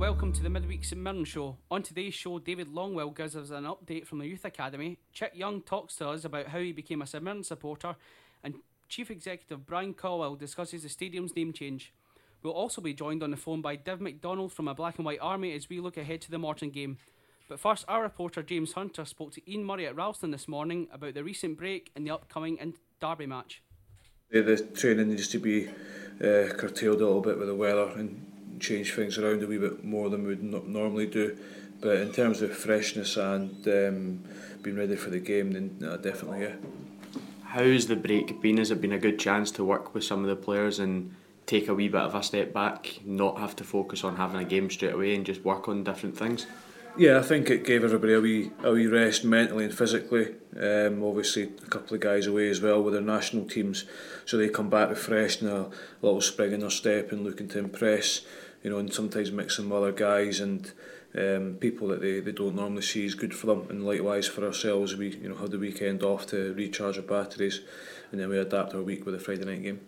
welcome to the Midweek St Mirren show. On today's show, David Longwell gives us an update from the Youth Academy, Chick Young talks to us about how he became a St Mirren supporter, and Chief Executive Brian Caldwell discusses the stadium's name change. We'll also be joined on the phone by Div McDonald from a Black and White Army as we look ahead to the Morton game. But first, our reporter James Hunter spoke to Ian Murray at Ralston this morning about the recent break and the upcoming Derby match. The training needs to be curtailed a little bit with the weather and change things around a wee bit more than we would normally do. But in terms of freshness and being ready for the game, then definitely, yeah. How's the break been? Has it been a good chance to work with some of the players and take a wee bit of a step back, not have to focus on having a game straight away and just work on different things? Yeah, I think it gave everybody a wee rest mentally and physically. Obviously, a couple of guys away as well with their national teams, so they come back refreshed and a little spring in their step and looking to impress. And sometimes mixing with other guys and people that they don't normally see is good for them. And likewise for ourselves, we had the weekend off to recharge our batteries, and then we adapt our week with a Friday night game.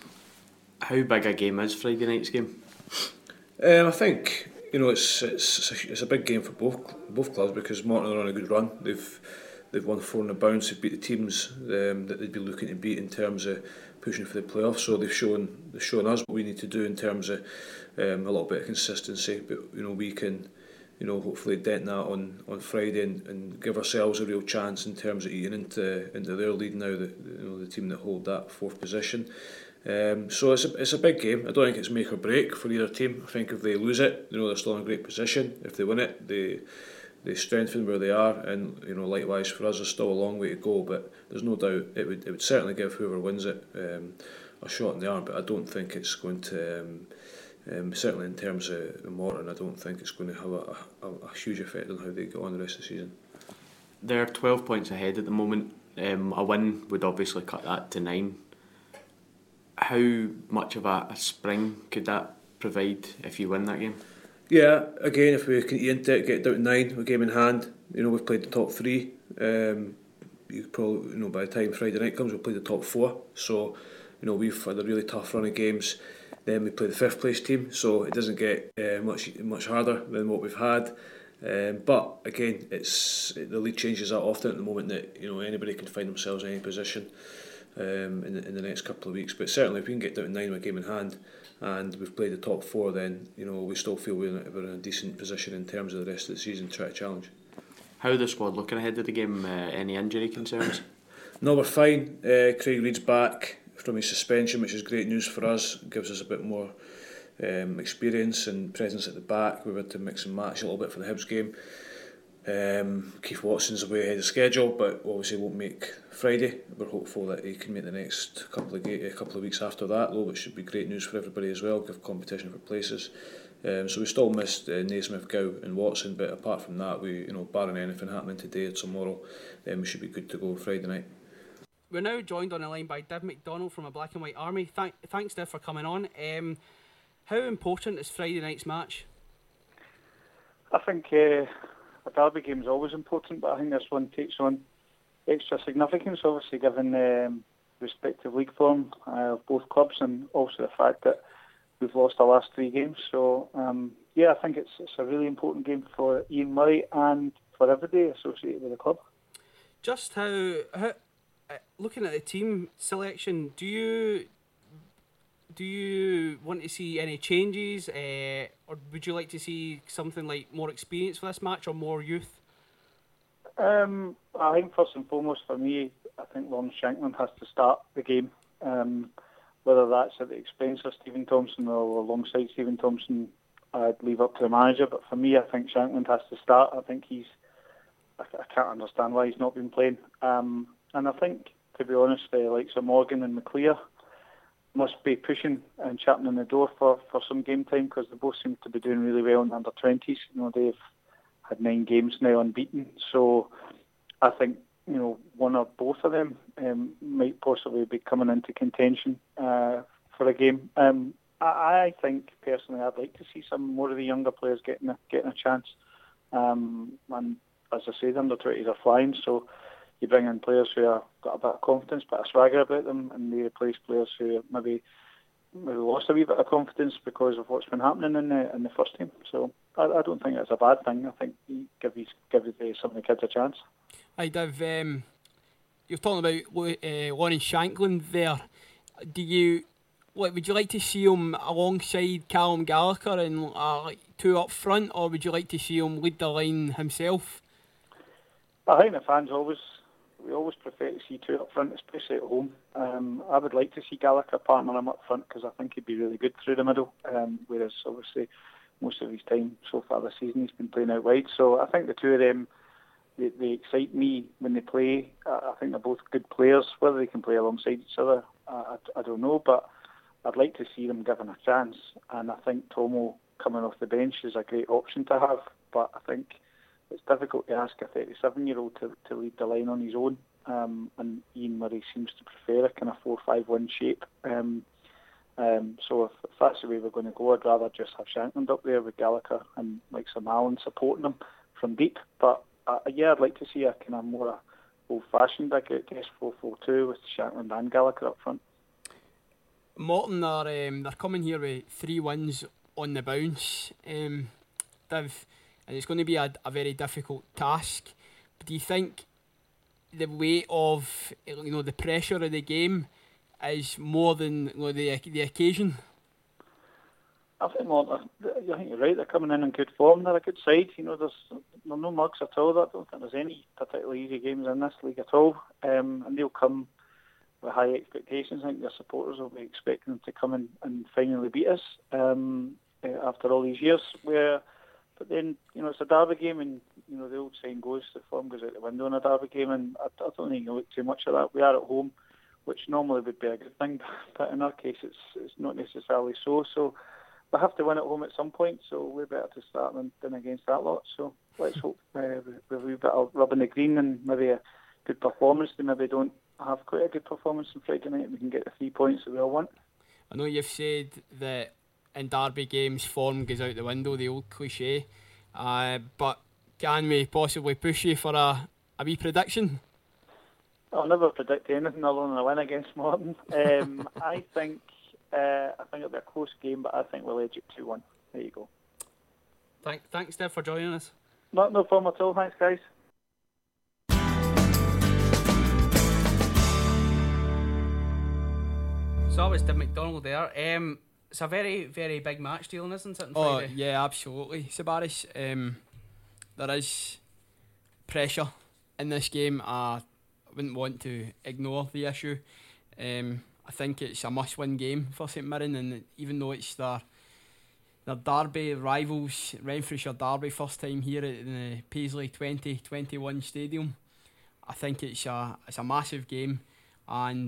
How big a game is Friday night's game? I think it's a big game for both clubs because Morton are on a good run. They've won 4 on the bounce. They've beat the teams that they'd be looking to beat in terms of pushing for the playoffs. So they've shown us what we need to do in terms of a little bit of consistency. But we can hopefully dent that on Friday and give ourselves a real chance in terms of eating into their lead now. The team that hold that 4th position. So it's a big game. I don't think it's make or break for either team. I think if they lose it, they're still in a great position. If they win it, they strengthen where they are, and likewise for us, there's still a long way to go. But there's no doubt it would certainly give whoever wins it a shot in the arm. But I don't think it's going to. Certainly in terms of Morton, I don't think it's going to have a huge effect on how they go on the rest of the season. They're 12 points ahead at the moment. A win would obviously cut that to 9. How much of a spring could that provide if you win that game? Yeah, again, if we can eat into it, get down to 9 with game in hand, we've played the top 3. You probably, by the time Friday night comes, we'll play the top 4. So, we've had a really tough run of games. Then we play the 5th place team, so it doesn't get much harder than what we've had. But again, the league changes that often at the moment that anybody can find themselves in any position in the next couple of weeks. But certainly, if we can get down to 9 with game in hand, and we've played the top 4, then we still feel we're in a decent position in terms of the rest of the season to try to challenge. How are the squad looking ahead of the game? Any injury concerns? No, we're fine. Craig Reid's back from his suspension, which is great news for us. It gives us a bit more experience and presence at the back. We've had to mix and match a little bit for the Hibs game. Keith Watson's away ahead of schedule, but obviously won't make Friday. We're hopeful that he can make the next couple of weeks after that, though, which should be great news for everybody as well, give competition for places. So we still missed Naismith, Gow and Watson, but apart from that, we barring anything happening today or tomorrow, we should be good to go Friday night. We're now joined on the line by Div McDonald from a Black and White Army. Thanks, Div, for coming on. How important is Friday night's match? I think a derby game is always important, but I think this one takes on extra significance, obviously given respective league form of both clubs, and also the fact that we've lost our last 3 games. So I think it's a really important game for Ian Murray and for everybody associated with the club. Just how looking at the team selection, do you want to see any changes, or would you like to see something like more experience for this match or more youth? I think first and foremost for me, I think Lawrence Shankland has to start the game, whether that's at the expense of Stephen Thompson or alongside Stephen Thompson. I'd leave up to the manager, but for me, I think Shankland has to start. I think I can't understand why he's not been playing. And I think, to be honest, the likes of Morgan and McLear must be pushing and chapping on the door for some game time, because they both seem to be doing really well in the under-20s. They've had 9 games now unbeaten. So I think one or both of them might possibly be coming into contention for a game. I think personally I'd like to see some more of the younger players getting a chance. And as I say, the under-20s are flying, so you bring in players who have got a bit of confidence, a bit of swagger about them, and they replace players who maybe lost a wee bit of confidence because of what's been happening in the first team. So I don't think it's a bad thing. I think he give some of the kids a chance. Hi, Div. You're talking about Lawrence Shankland there. Would you like to see him alongside Callum Gallagher and two up front, or would you like to see him lead the line himself? I think the fans always prefer to see two up front, especially at home. I would like to see Gallagher partner him up front because I think he'd be really good through the middle. Whereas obviously most of his time so far this season he's been playing out wide. So I think the two of them, they excite me when they play. I think they're both good players. Whether they can play alongside each other, I don't know. But I'd like to see them given a chance. And I think Tomo coming off the bench is a great option to have. But I think it's difficult to ask a 37-year-old to lead the line on his own. And Ian Murray seems to prefer a kind of 4-5-1 shape. So if that's the way we're going to go, I'd rather just have Shankland up there with Gallagher and like Sam Allen supporting him from deep. But I'd like to see a kind of more old-fashioned, I guess, 4-4-2 with Shankland and Gallagher up front. Morton they're coming here with 3 wins on the bounce, Div, and it's going to be a very difficult task. But do you think the weight of the pressure of the game is more than the occasion? I think you're right. They're coming in good form. They're a good side. There's no mugs at all. I don't think there's any particularly easy games in this league at all. And they'll come with high expectations. I think their supporters will be expecting them to come in and finally beat us after all these years. But then it's a derby game, and the old saying goes, the form goes out the window in a derby game, and I don't think you can look too much at that. We are at home, which normally would be a good thing, but in our case it's not necessarily so. So we have to win at home at some point, so we're better to start than against that lot. So let's hope with a wee bit of rubbing the green and maybe a good performance. They maybe don't have quite a good performance on Friday night, we can get the 3 points that we all want. I know you've said that in derby games form goes out the window, the old cliche, but can we possibly push you for a wee prediction? I'll never predict anything other than a win against Morton. I think it'll be a close game, but I think we'll edge it 2-1. There you go. Thanks, Dave, for joining us. No problem at all. Thanks, guys. So that was Dave McDonald there. It's a very, very big match, Dylan, isn't it? Oh, yeah, absolutely. Sabaris, there is pressure in this game. I wouldn't want to ignore the issue. I think it's a must-win game for St Mirren, and even though it's their derby rivals, Renfrewshire derby, first time here at the Paisley 2021 Stadium, I think it's a massive game, and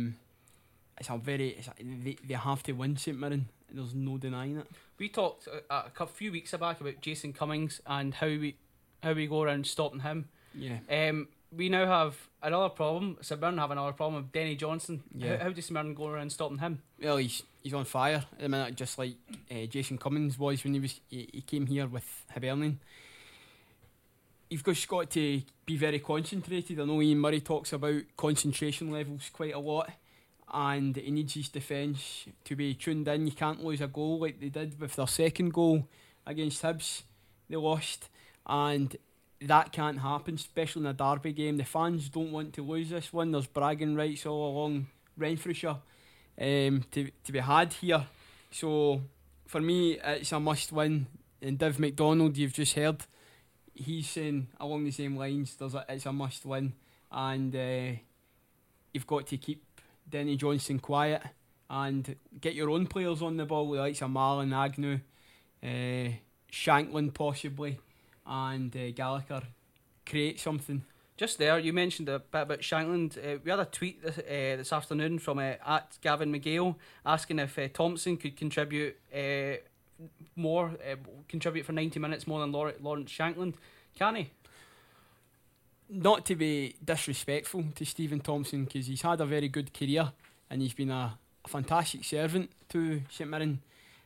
they have to win St Mirren. There's no denying it. We talked a few weeks back about Jason Cummings and how we go around stopping him. Yeah. We now have another problem. St Mirren have another problem with Denny Johnson. Yeah. How does St Mirren go around stopping him? Well, he's on fire at the minute, just like Jason Cummings was when he came here with Hibernian. You've just got to be very concentrated. I know Ian Murray talks about concentration levels quite a lot, and he needs his defence to be tuned in. You can't lose a goal like they did with their second goal against Hibs. They lost, and that can't happen, especially in a derby game. The fans don't want to lose this one. There's bragging rights all along Renfrewshire to be had here. So for me, it's a must win. And Div McDonald, you've just heard, he's saying along the same lines, it's a must win, and you've got to keep Denny Johnson quiet and get your own players on the ball, like Marlon, Agnew, Shankland possibly, and Gallagher. Create something. Just there, you mentioned a bit about Shankland. We had a tweet this afternoon from at Gavin McGale asking if Thompson could contribute more, contribute for 90 minutes more than Lawrence Shankland. Can he? Not to be disrespectful to Stephen Thompson, because he's had a very good career and he's been a fantastic servant to St Mirren.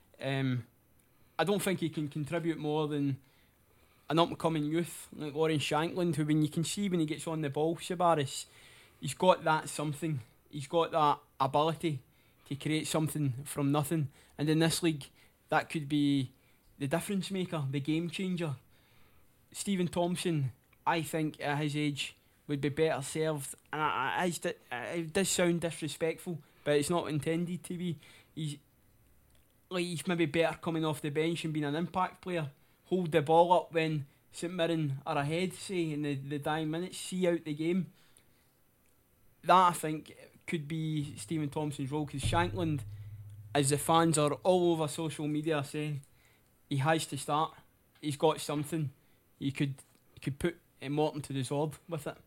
I don't think he can contribute more than an up-and-coming youth like Lawrence Shankland, who when you can see when he gets on the ball, Sabaris, he's got that something. He's got that ability to create something from nothing. And in this league, that could be the difference maker, the game changer. Stephen Thompson, I think at his age, would be better served, and it does sound disrespectful, but it's not intended to be. He's maybe better coming off the bench and being an impact player. Hold the ball up when St Mirren are ahead, say, in the dying minutes, see out the game. That, I think, could be Stephen Thompson's role, because Shankland, as the fans are all over social media saying, he has to start. He's got something. You could put Morton to the sword with it.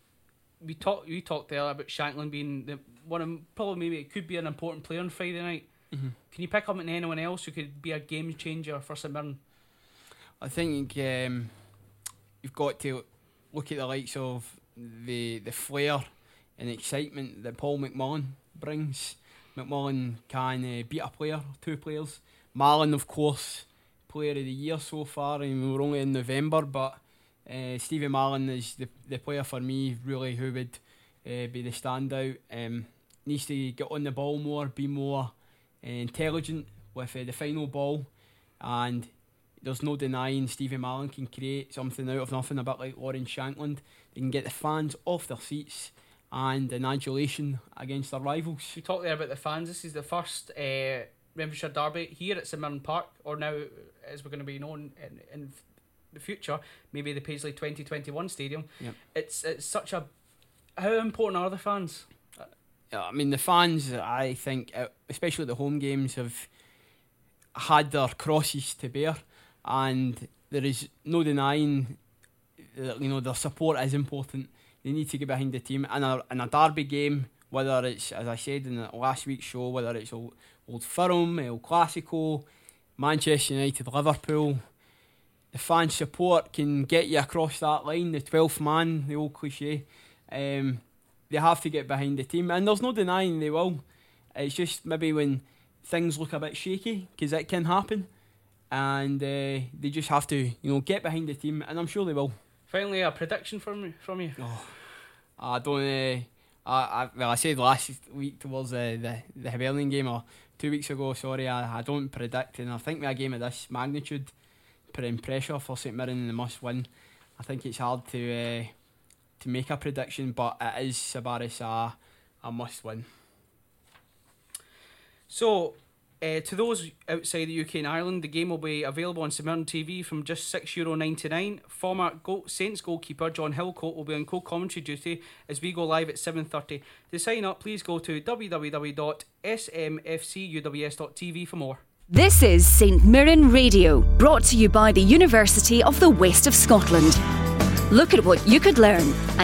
We talked there about Shankland being the one of, probably maybe it could be an important player on Friday night. Mm-hmm. Can you pick up on anyone else who could be a game changer for St Mirren? I think you've got to look at the likes of the flair and excitement that Paul McMullen brings. McMullen can beat a player, 2 players. Marlon, of course, player of the year so far, and we're only in November, but Stevie Marlon is the player for me, really, who would be the standout. Needs to get on the ball more, be more intelligent with the final ball, and there's no denying Stevie Marlon can create something out of nothing, a bit like Lawrence Shankland. They can get the fans off their seats and an adulation against their rivals. We talked there about the fans. This is the first Renfrewshire derby here at St Mirren Park, or now as we're going to be known in the future, maybe the Paisley 2021 Stadium. Yep. It's such a... How important are the fans? I mean, the fans, I think, especially the home games, have had their crosses to bear, and there is no denying that, their support is important. They need to get behind the team. In a derby game, whether it's, as I said in the last week's show, whether it's Old Firm, El Clasico, Manchester United, Liverpool, the fan support can get you across that line, the 12th man, the old cliche. They have to get behind the team, and there's no denying they will. It's just maybe when things look a bit shaky, because it can happen, and they just have to, get behind the team, and I'm sure they will. Finally, a prediction from you. Oh, I don't. I said last week towards the Hibernian game, or 2 weeks ago. Sorry, I don't predict, and I think with a game of this magnitude, putting pressure for St Mirren, they must win. I think it's hard to make a prediction, but it is, Sabaris, a must win. So, to those outside the UK and Ireland, the game will be available on St Mirren TV from just €6.99. Former Saints goalkeeper John Hillcoat will be on co-commentary duty as we go live at 7:30. To sign up, please go to www.smfcuws.tv for more. This is St Mirren Radio, brought to you by the University of the West of Scotland. Look at what you could learn at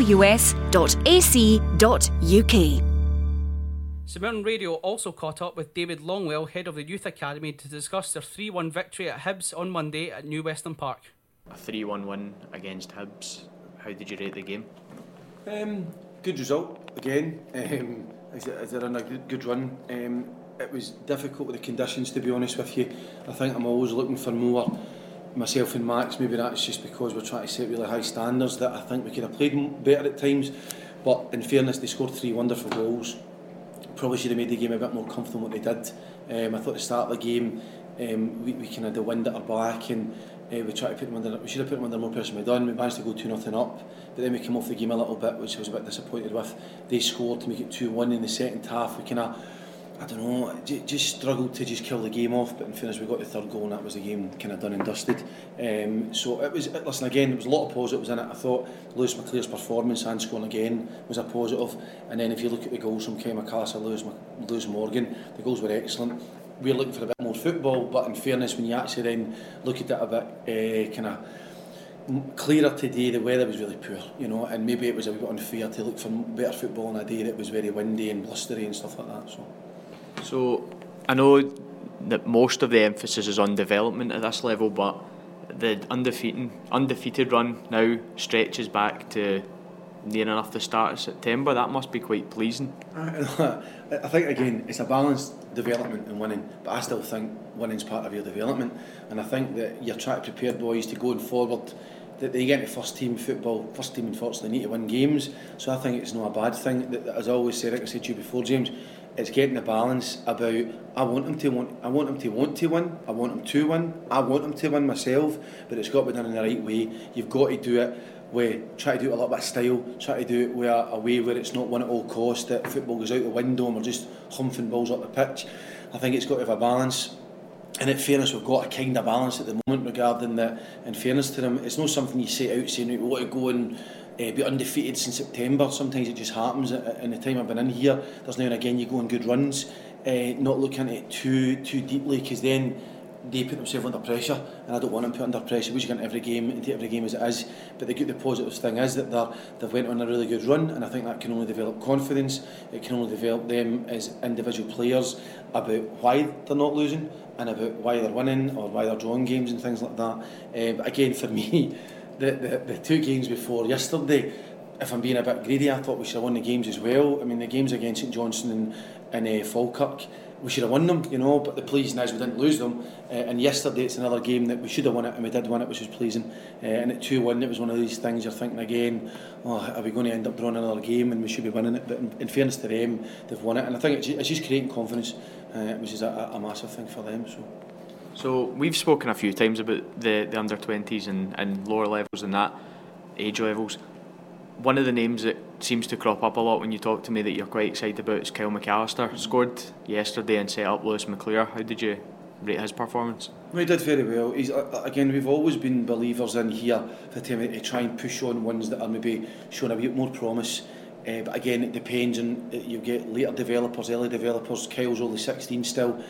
uws.ac.uk. St Mirren Radio also caught up with David Longwell, head of the Youth Academy, to discuss their 3-1 victory at Hibs on Monday at New Western Park. A 3-1 win against Hibs. How did you rate the game? Good result again. They're on a good run. It was difficult with the conditions, to be honest with you. I think I'm always looking for more. Myself and Max, maybe that's just because we're trying to set really high standards that I think we could have played better at times. But in fairness, they scored 3 wonderful goals. Probably should have made the game a bit more comfortable than what they did. I thought at the start of the game we kind of had the wind at our back, and we tried to put them under. We should have put them under more pressure than we done. We managed to go 2-0 up, but then we came off the game a little bit, which I was a bit disappointed with. They scored to make it 2-1 in the second half. We kind of, I don't know, just struggled to just kill the game off, but in fairness we got the third goal and that was the game kind of done and dusted. So it was, listen, again, there was a lot of positives in it. I thought Lewis McClare's performance and scoring again was a positive, and then if you look at the goals from Kyle McAllister, Lewis Morgan, the goals were excellent. We're looking for a bit more football, but in fairness, when you actually then look at it a bit kind of clearer today, the weather was really poor, and maybe it was a bit unfair to look for better football on a day that was very windy and blustery and stuff like that. So I know that most of the emphasis is on development at this level, but the undefeated run now stretches back to near enough the start of September. That must be quite pleasing. I think again it's a balanced development and winning, but I still think winning's part of your development, and I think that you're trying to prepare boys to going forward, that they get into first team football. First team unfortunately need to win games, so I think it's not a bad thing. As I always said, like I said to you before, James, it's getting the balance about I want him to want to win, I want him to win, I want him to win myself, but it's got to be done in the right way. You've got to do it try to do it a little bit of style, try to do it with a way where it's not won at all cost, that football goes out the window and we're just humping balls up the pitch. I think it's got to have a balance. And in fairness, we've got a kind of balance at the moment regarding that. In fairness to them, it's not something you set out saying we want to go and be undefeated since September. Sometimes it just happens. In the time I've been in here, there's now and again you go on good runs, not looking at it too deeply, because then they put themselves under pressure, and I don't want them put under pressure. We should get into every game as it is. But the positive thing is that they've went on a really good run, and I think that can only develop confidence. It can only develop them as individual players about why they're not losing and about why they're winning or why they're drawing games and things like that. But again, for me, the 2 games before yesterday, if I'm being a bit greedy, I thought we should have won the games as well. I mean, the games against St Johnstone and Falkirk, we should have won them, but the pleasing is we didn't lose them. And yesterday it's another game that we should have won it, and we did win it, which was pleasing. And at 2-1, it was one of these things you're thinking again, are we going to end up drawing another game and we should be winning it? But in fairness to them, they've won it, and I think it's just creating confidence, which is a massive thing for them. So we've spoken a few times about the under-20s and lower levels and that, age levels. One of the names that seems to crop up a lot when you talk to me that you're quite excited about is Kyle McAllister. Scored yesterday and set up Lewis McClure. How did you rate his performance? Well, he did very well. He's again, we've always been believers in here for to try and push on ones that are maybe showing a bit more promise. But again, it depends on you get later developers, early developers. Kyle's only 16 still.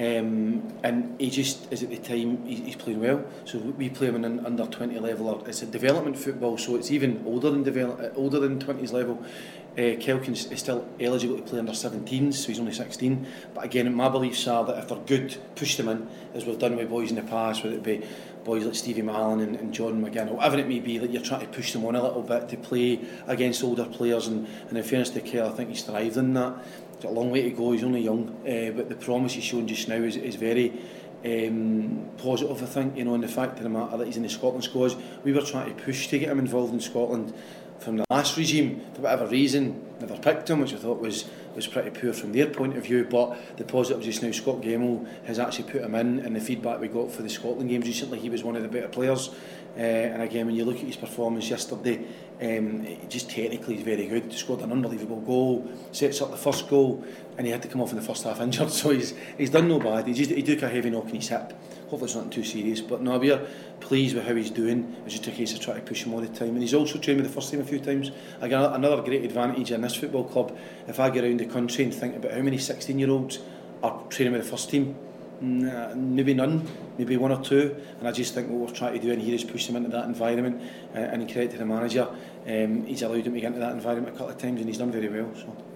And he just is at the time he's playing well. So we play him in an under 20 level. It's a development football, so it's even older than 20s level. Kelkin is still eligible to play under 17s, so he's only 16. But again, my beliefs are that if they're good, push them in, as we've done with boys in the past, whether it be boys like Stevie Mallon and John McGinn, or whatever it may be, that you're trying to push them on a little bit to play against older players. And in fairness to Kyle, I think he's thrived in that. He's got a long way to go, he's only young, but the promise he's shown just now is very positive, I think, and the fact of the matter that he's in the Scotland squad. We were trying to push to get him involved in Scotland from the last regime. For whatever reason, never picked him, which I thought was pretty poor from their point of view. But the positive just now, Scott Gemmell has actually put him in, and the feedback we got for the Scotland games recently, he was one of the better players. And again, when you look at his performance yesterday, just technically he's very good. He scored an unbelievable goal, sets up the first goal, and he had to come off in the first half injured, so he's done no bad. He took a heavy knock in his hip. Hopefully it's nothing too serious, but no, we're pleased with how he's doing. It's just a case of trying to push him all the time, and he's also trained with the first team a few times. Again, another great advantage in this football club, if I get around the country and think about how many 16-year-olds are training with the first team, maybe none, maybe 1 or 2, and I just think what we're trying to do in here is push them into that environment, and credit to the manager, he's allowed them to get into that environment a couple of times, and he's done very well.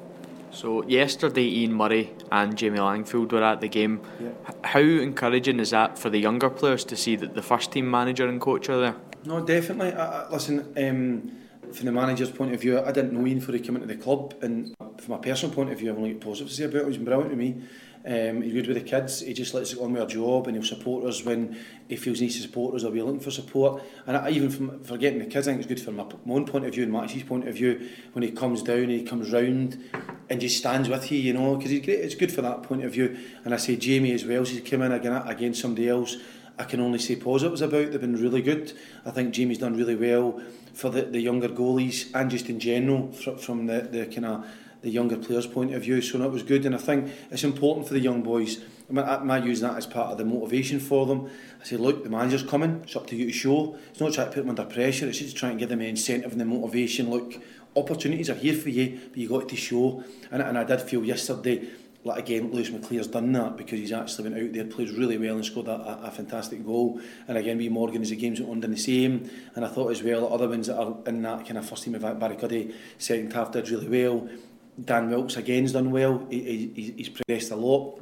So yesterday Ian Murray and Jamie Langfield were at the game. Yeah. How encouraging is that for the younger players to see that the first team manager and coach are there? No, definitely. Listen, from the manager's point of view, I didn't know Ian before he came into the club, and from my personal point of view, I've only got positive to say about him. He's been brilliant to me. He's good with the kids. He just lets it go on with our job, and he'll support us when he feels he needs to support us or we're looking for support. And even from forgetting the kids, I think it's good from my own point of view and Max's point of view when he comes down, he comes round and just stands with you, because he's great. It's good for that point of view. And I say Jamie as well. She's come in against somebody else. I can only say positives about. They've been really good. I think Jamie's done really well for the younger goalies and just in general from the kind of the younger players' point of view, so that was good. And I think it's important for the young boys. I might use that as part of the motivation for them. I say, look, the manager's coming, it's up to you to show. It's not trying to put them under pressure, it's just trying to give them the incentive and the motivation. Look, opportunities are here for you, but you got to show. And I did feel yesterday, like again, Lewis McClear's done that, because he's actually went out there, played really well and scored a fantastic goal. And again, we Morgan, as the games went on, done the same. And I thought as well, other ones that are in that kind of first team of Barry Cuddy, second half did really well. Dan Wilkes again's done well. He's progressed a lot.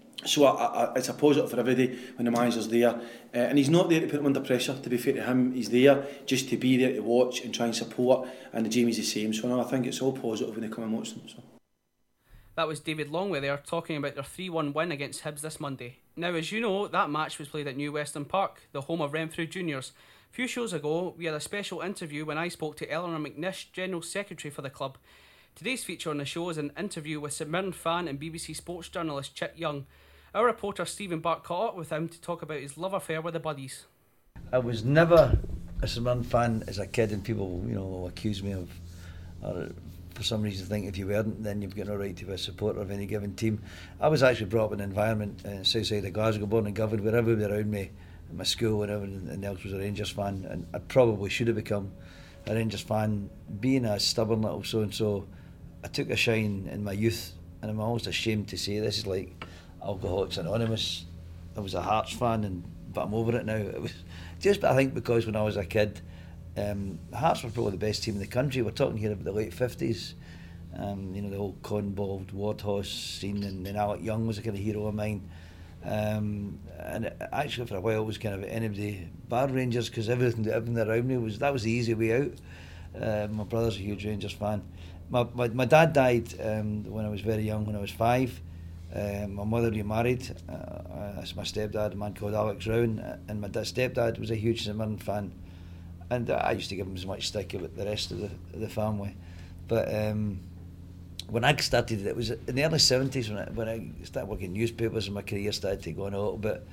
So it's a positive for everybody when the manager's there. And he's not there to put him under pressure, to be fair to him. He's there just to be there to watch and try and support. And the Jamie's the same. So no, I think it's all positive when they come and watch them. So. That was David Longway there talking about their 3-1 win against Hibs this Monday. Now, as you know, that match was played at New Western Park, the home of Renfrew Juniors. A few shows ago, we had a special interview when I spoke to Eleanor McNish, General Secretary for the club. Today's feature on the show is an interview with St Mirren fan and BBC Sports journalist Chick Young. Our reporter Stephen Buck caught up with him to talk about his love affair with the Buddies. I was never a St Mirren fan as a kid, and people, will accuse me of, or for some reason think if you weren't, then you've got no right to be a supporter of any given team. I was actually brought up in an environment in south side of Glasgow, born and governed, where everybody around me, in my school and everything else, was a Rangers fan, and I probably should have become a Rangers fan. Being a stubborn little so-and-so, I took a shine in my youth, and I'm almost ashamed to say this is like Alcoholics Anonymous. I was a Hearts fan, but I'm over it now. It was just, I think, because when I was a kid, Hearts were probably the best team in the country. We're talking here about the late 50s. The whole Conbald, Wardhouse scene, and then Alec Young was a kind of hero of mine. And actually, for a while, it was kind of anybody bar Rangers, because everything around me was the easy way out. My brother's a huge Rangers fan. My dad died when I was very young, when I was 5. My mother remarried. That's my stepdad, a man called Alex Rowan, and my stepdad was a huge St Mirren fan, and I used to give him as much stick about the rest of the family. But when I started, it was in the early 70s when I started working in newspapers, and my career started to go on a little bit.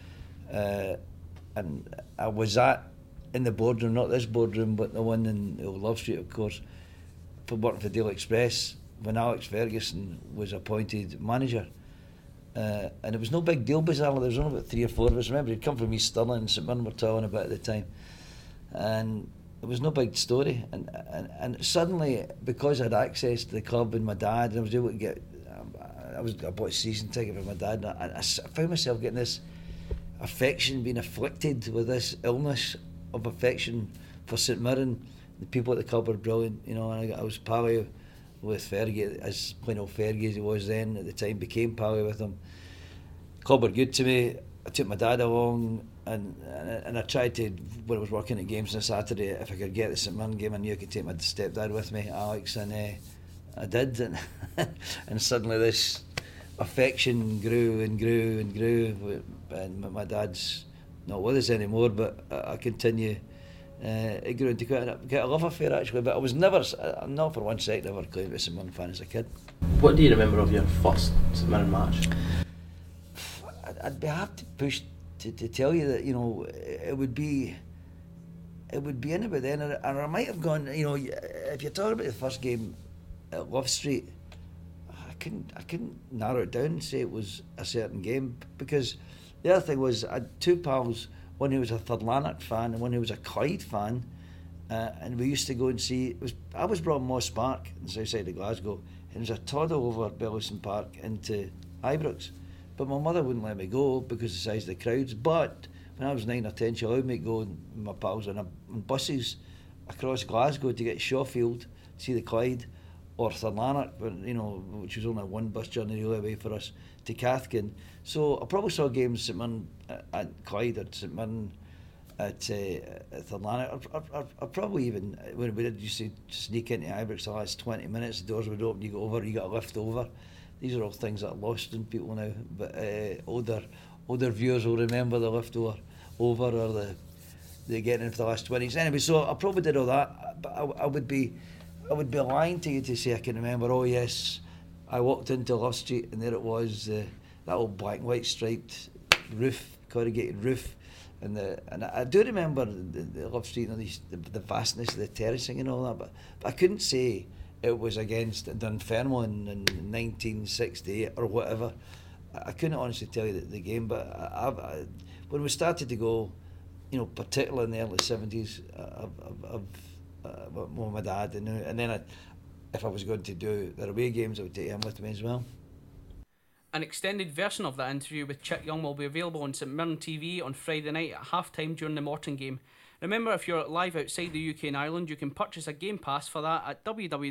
And I was in the boardroom, not this boardroom, but the one in Old Love Street, of course, for working for Daily Express, when Alex Ferguson was appointed manager. And it was no big deal, bizarrely. There was only about 3 or 4 of us. Remember, he'd come from East Stirling, and St Mirren were talking about at the time. And it was no big story. And suddenly, because I had access to the club and my dad, and I was able to get... I bought a season ticket for my dad, and I found myself getting this affection, being afflicted with this illness of affection for St Mirren. The people at the club were brilliant, and I was pally with Fergie, as plain old Fergie as he was then at the time, became pally with him. Club were good to me. I took my dad along, and I tried to, when I was working at games on a Saturday, if I could get the St Mirren game, I knew I could take my stepdad with me, Alex, and I did, and suddenly this affection grew and grew and grew, and my dad's not with us anymore, but I continue. It grew into quite a love affair, actually, but I was never, not for 1 second, ever claimed to be a St Mirren fan as a kid. What do you remember of your first St Mirren match? I'd be hard to push to tell you that, it would be in about then, and I might have gone, if you're talking about the first game at Love Street, I couldn't narrow it down and say it was a certain game, because the other thing was I had 2 pals, one who was a Third Lanark fan and one who was a Clyde fan, and we used to go and see. I was brought Moss Park in the south side of Glasgow, and it was a toddle over Bellison Park into Ibrox, but my mother wouldn't let me go because of the size of the crowds. But when I was 9 or 10, she allowed me to go with my pals on buses across Glasgow to get Shawfield, see the Clyde, or Third Lanark, which was only a 1 bus journey really away for us, to Cathkin. So I probably saw games St Mirren at Clyde or St Mirren at Third Lanark. Or probably even when we used to sneak into Ibrox the last 20 minutes, the doors would open, you got a lift over. These are all things that are lost in people now, but older viewers will remember the lift over or the getting in for the last 20s. Anyway, so I probably did all that, but I would be lying to you to say I can remember, oh yes, I walked into Love Street and there it was, that old black and white striped roof, corrugated roof, and I do remember the Love Street, the vastness of the terracing and all that, but I couldn't say it was against Dunfermline in 1968 or whatever. I couldn't honestly tell you the game, but when we started to go, particularly in the early 70s, with my dad, and then if I was going to do the away games, I would take him with me as well. An extended version of that interview with Chick Young will be available on St Mirren TV on Friday night at half-time during the Morton game. Remember, if you're live outside the UK and Ireland, you can purchase a game pass for that at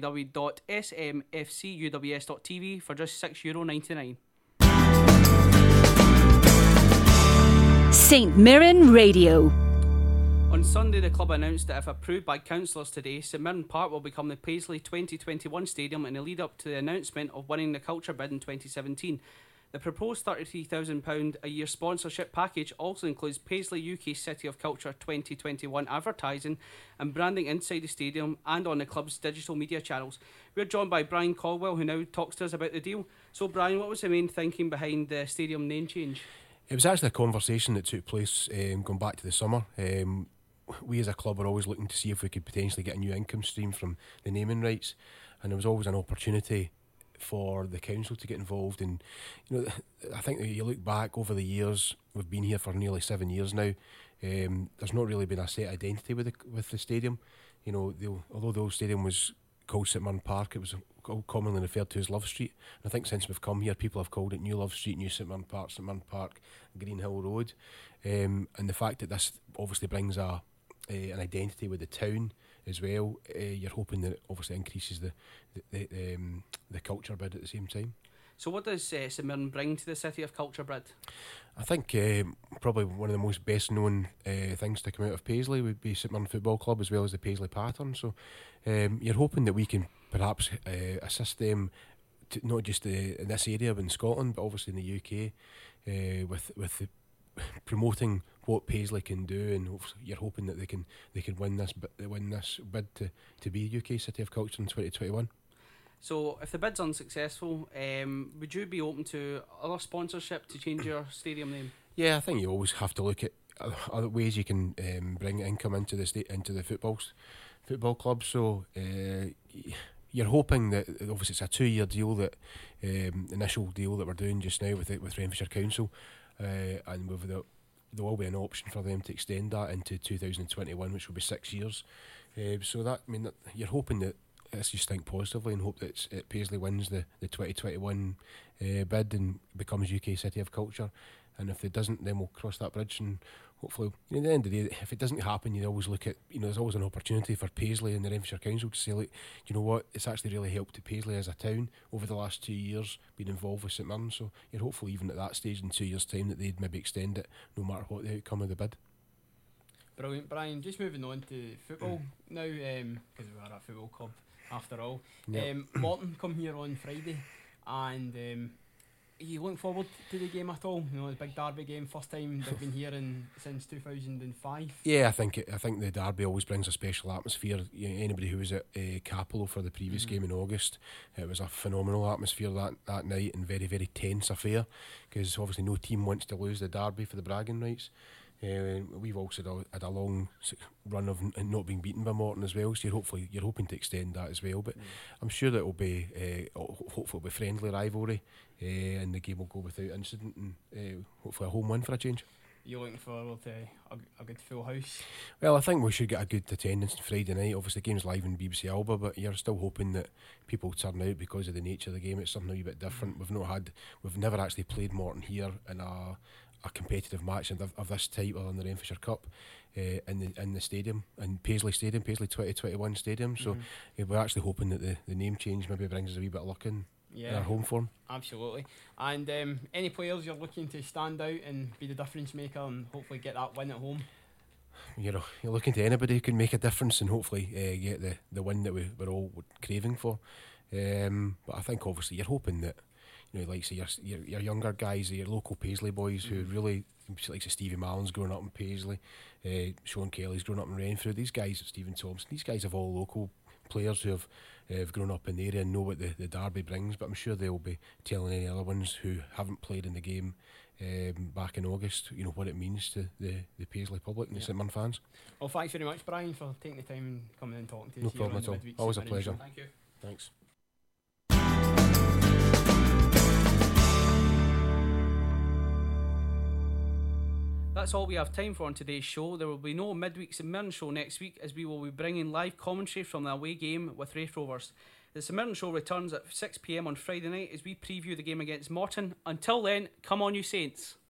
www.smfcuws.tv for just €6.99. St Mirren Radio. On Sunday, the club announced that if approved by councillors today, St Mirren Park will become the Paisley 2021 stadium in the lead up to the announcement of winning the Culture bid in 2017. The proposed £33,000 a year sponsorship package also includes Paisley UK City of Culture 2021 advertising and branding inside the stadium and on the club's digital media channels. We're joined by Brian Caldwell, who now talks to us about the deal. So Brian, what was the main thinking behind the stadium name change? It was actually a conversation that took place going back to the summer. We as a club were always looking to see if we could potentially get a new income stream from the naming rights, and there was always an opportunity for the council to get involved. And I think that you look back over the years, we've been here for nearly 7 years now. There's not really been a set identity with the stadium. Although the old stadium was called St Mirren Park, it was commonly referred to as Love Street. And I think since we've come here, people have called it New Love Street, New St Mirren Park, Green Hill Road. And the fact that this obviously brings an identity with the town as well, you're hoping that it obviously increases the culture bid at the same time. So what does St Mirren bring to the City of Culture bid? I think probably one of the most best known things to come out of Paisley would be St Mirren Football Club, as well as the Paisley Pattern. So you're hoping that we can perhaps assist them to, not just in this area but in Scotland, but obviously in the UK, with the promoting what Paisley can do, and you're hoping that they can win this bid to be UK City of Culture in 2021. So if the bid's unsuccessful, would you be open to other sponsorship to change your stadium name? Yeah, I think you always have to look at other ways you can bring income into the football club. So you're hoping that obviously it's a 2-year deal, that initial deal that we're doing just now with Renfrewshire Council, and there will be an option for them to extend that into 2021, which will be 6 years. So that you're hoping that, let's just think positively and hope that Paisley wins the 2021 bid and becomes UK City of Culture. And if it doesn't, then we'll cross that bridge, and hopefully at the end of the day, if it doesn't happen, you always look at, there's always an opportunity for Paisley and the Renfrewshire Council to say, look, you know what, it's actually really helped Paisley as a town over the last 2 years being involved with St Mirren. So you're hopeful even at that stage in 2 years' time that they'd maybe extend it no matter what the outcome of the bid. Brilliant, Brian. Just moving on to football now, because we are a football club after all. Yep. Morton come here on Friday, and are you looking forward to the game at all? The big derby game, first time they've been here since 2005. Yeah, I think the derby always brings a special atmosphere. Anybody who was at Capello for the previous game in August, it was a phenomenal atmosphere that night, and very, very tense affair, because obviously no team wants to lose the derby for the bragging rights. We've also had a long run of not being beaten by Morton as well, so you're hoping to extend that as well. But I'm sure that it will be hopefully it'll be friendly rivalry, and the game will go without incident, and hopefully a home win for a change. You're looking forward to a good full house? Well, I think we should get a good attendance on Friday night. Obviously the game's live on BBC Alba, but you're still hoping that people turn out because of the nature of the game. It's something a wee bit different. We've never actually played Morton here in a competitive match of this type, other than the Renfrewshire Cup, in the stadium, in Paisley 2021 stadium. So we're actually hoping that the name change maybe brings us a wee bit of luck in our home form. Absolutely. And any players you're looking to stand out and be the difference maker and hopefully get that win at home? You're looking to anybody who can make a difference and hopefully get the win that we're all craving for. But I think obviously you're hoping that, like say your younger guys, your local Paisley boys who really, like say Stevie Mallon's growing up in Paisley, Sean Kelly's grown up in Renfrew, these guys, Stephen Thompson, these guys have all local players who have grown up in the area and know what the derby brings. But I'm sure they'll be telling any other ones who haven't played in the game back in August, what it means to the Paisley public and the St Mirren fans. Well, thanks very much, Brian, for taking the time and coming in and talking to us. No problem at all. Always a pleasure. Thank you. Thanks. That's all we have time for on today's show. There will be no midweek St Mirren show next week, as we will be bringing live commentary from the away game with Raith Rovers. The St Mirren show returns at 6 p.m. on Friday night as we preview the game against Morton. Until then, come on you Saints.